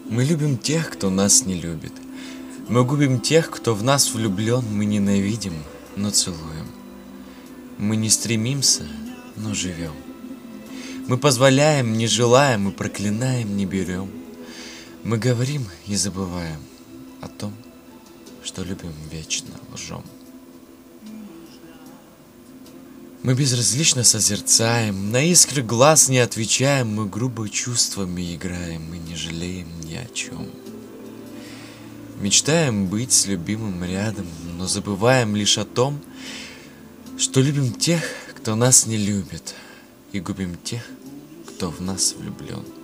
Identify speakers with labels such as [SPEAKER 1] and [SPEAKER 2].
[SPEAKER 1] Мы любим тех, кто нас не любит. Мы губим тех, кто в нас влюблен. Мы ненавидим, но целуем. Мы не стремимся, но живем. Мы позволяем, не желаем, мы проклинаем, не берем. Мы говорим и забываем о том, что любим, вечно лжем. Мы безразлично созерцаем, на искры глаз не отвечаем, мы грубо чувствами играем, мы не жалеем ни о чем. Мечтаем быть с любимым рядом, но забываем лишь о том, что любим тех, кто нас не любит, и губим тех, кто в нас влюблен.